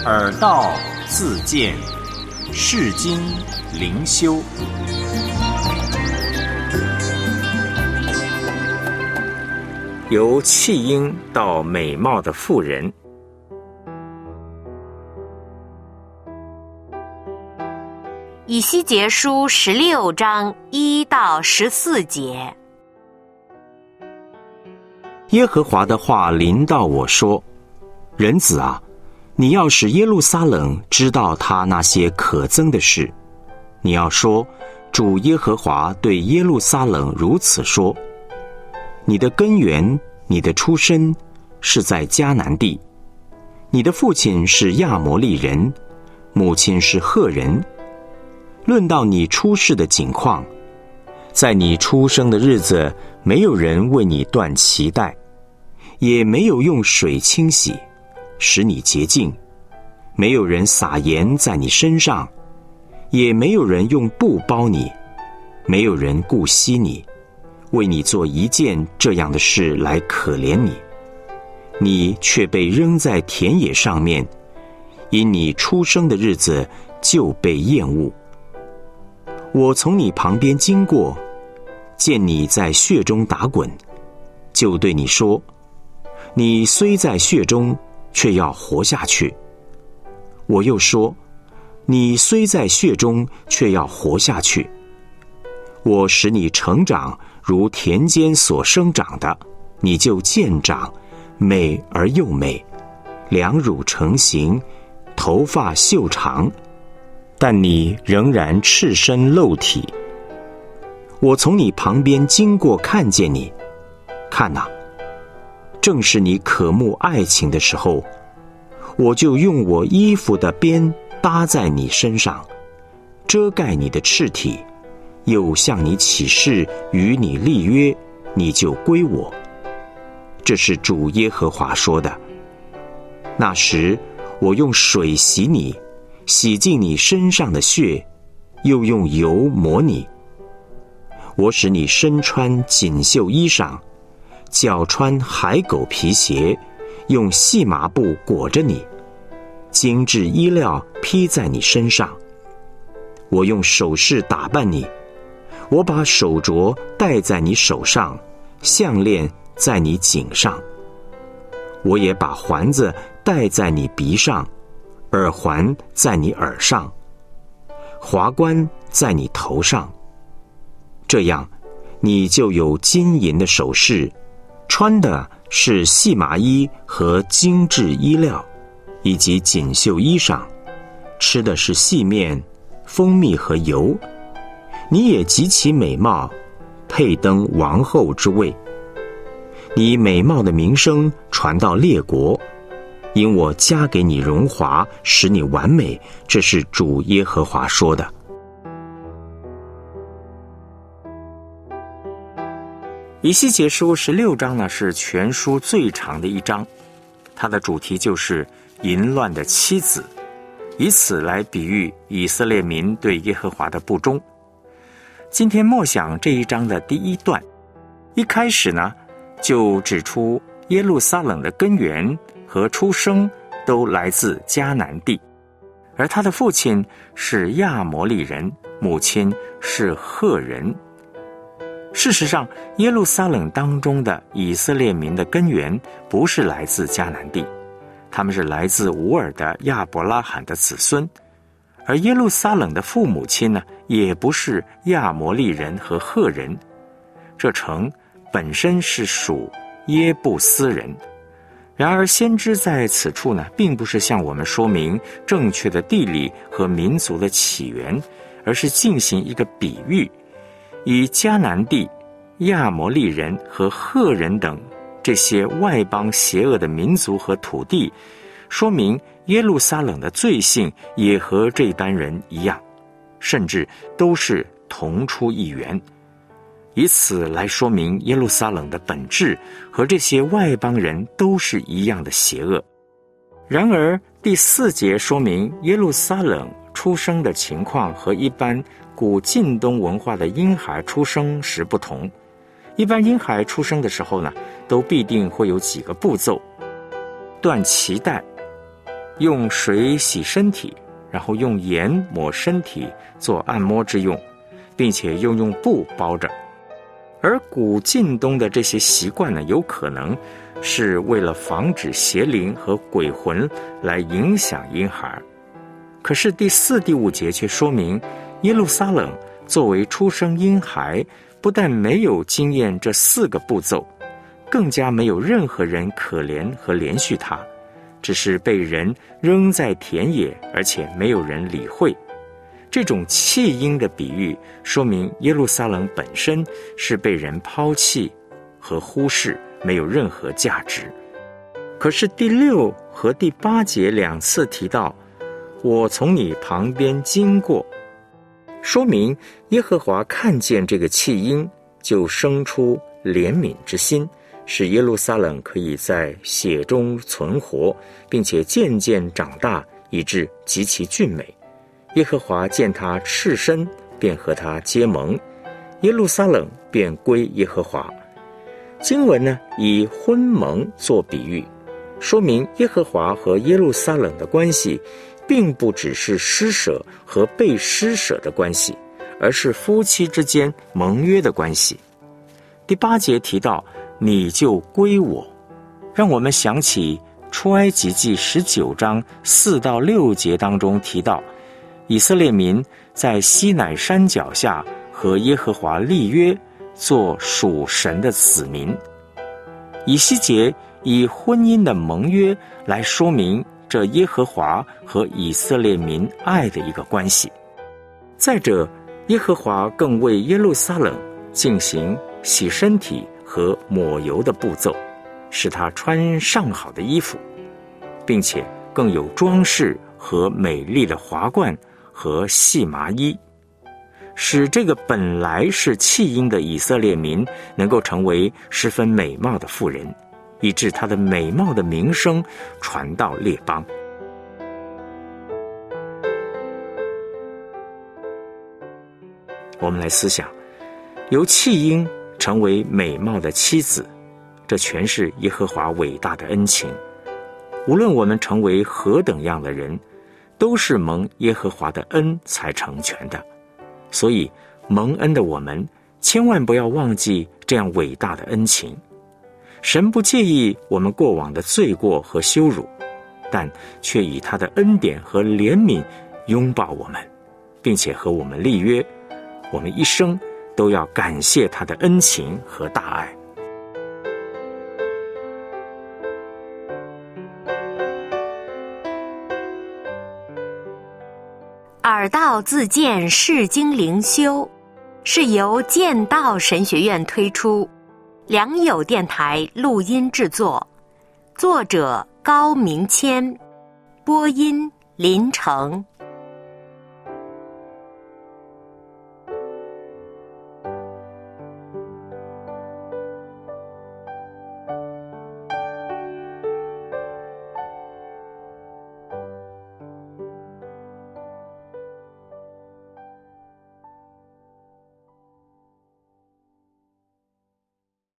耳道自见，世经灵修。由弃婴到美貌的妇人。 以西结书16章1到14节。 耶和华的话临到我说：人子啊，你要使耶路撒冷知道他那些可憎的事。你要说，主耶和华对耶路撒冷如此说：你的根源，你的出身是在迦南地，你的父亲是亚摩利人，母亲是赫人。论到你出世的景况，在你出生的日子，没有人为你断脐带，也没有用水清洗，使你洁净；没有人撒盐在你身上，也没有人用布包你，没有人顾惜你，为你做一件这样的事来可怜你。你却被扔在田野上面，因你出生的日子就被厌恶。我从你旁边经过，见你在血中打滚，就对你说：你虽在血中，却要活下去。我又说：你虽在血中，却要活下去。我使你成长，如田间所生长的，你就渐长，美而又美，两乳成形，头发秀长，但你仍然赤身露体。我从你旁边经过，看见你，看哪，正是你渴慕爱情的时候，我就用我衣服的边搭在你身上，遮盖你的赤体，又向你起誓，与你立约，你就归我。这是主耶和华说的。那时我用水洗你，洗净你身上的血，又用油抹你。我使你身穿锦绣衣裳，脚穿海狗皮鞋，用细麻布裹着你，精致衣料披在你身上。我用首饰打扮你，我把手镯戴在你手上，项链在你颈上。我也把环子戴在你鼻上，耳环在你耳上，华冠在你头上。这样，你就有金银的首饰，穿的是细麻衣和精致衣料，以及锦绣衣裳，吃的是细面、蜂蜜和油。你也极其美貌，配登王后之位。你美貌的名声传到列国，因我加给你荣华，使你完美。这是主耶和华说的。以西结书16章呢，是全书最长的一章，它的主题就是淫乱的妻子，以此来比喻以色列民对耶和华的不忠。今天默想这一章的第一段，一开始呢，就指出耶路撒冷的根源和出生都来自迦南地，而他的父亲是亚摩利人，母亲是赫人。事实上，耶路撒冷当中的以色列民的根源不是来自迦南地，他们是来自乌尔的亚伯拉罕的子孙，而耶路撒冷的父母亲呢，也不是亚摩利人和赫人。这城本身是属耶布斯人。然而先知在此处呢，并不是向我们说明正确的地理和民族的起源，而是进行一个比喻，以迦南地、亚摩利人和赫人等这些外邦邪恶的民族和土地，说明耶路撒冷的罪性也和这班人一样，甚至都是同出一源，以此来说明耶路撒冷的本质和这些外邦人都是一样的邪恶。然而第4节说明耶路撒冷出生的情况和一般古近东文化的婴孩出生时不同。一般婴孩出生的时候呢，都必定会有几个步骤：断脐带、 用水洗身体，然后用盐抹身体做按摩之用，并且又用布包着。而古近东的这些习惯呢，有可能是为了防止邪灵和鬼魂来影响婴孩。可是第4、第5节却说明，耶路撒冷作为出生婴孩，不但没有经验这4个步骤，更加没有任何人可怜和连续他，只是被人扔在田野，而且没有人理会。这种弃婴的比喻说明耶路撒冷本身是被人抛弃和忽视，没有任何价值。可是第6和第8节2次提到，我从你旁边经过，说明耶和华看见这个弃婴，就生出怜悯之心，使耶路撒冷可以在血中存活，并且渐渐长大，以致极其俊美。耶和华见他赤身，便和他结盟，耶路撒冷便归耶和华。经文呢，以婚盟做比喻，说明耶和华和耶路撒冷的关系并不只是施舍和被施舍的关系，而是夫妻之间盟约的关系。第8节提到你就归我，让我们想起出埃及记19章4到6节当中提到，以色列民在西乃山脚下和耶和华立约，做属神的子民。以西结以婚姻的盟约来说明这耶和华和以色列民爱的一个关系。再者，耶和华更为耶路撒冷进行洗身体和抹油的步骤，使他穿上好的衣服，并且更有装饰和美丽的华冠和细麻衣，使这个本来是弃婴的以色列民能够成为十分美貌的妇人，以致他的美貌的名声传到列邦。我们来思想，由弃婴成为美貌的妻子，这全是耶和华伟大的恩情。无论我们成为何等样的人，都是蒙耶和华的恩才成全的。所以蒙恩的我们千万不要忘记这样伟大的恩情。神不介意我们过往的罪过和羞辱，但却以他的恩典和怜悯拥抱我们，并且和我们立约，我们一生都要感谢他的恩情和大爱。 耳道自荐释经灵修是由剑道神学院推出，良友电台录音制作，作者高明谦，播音林成。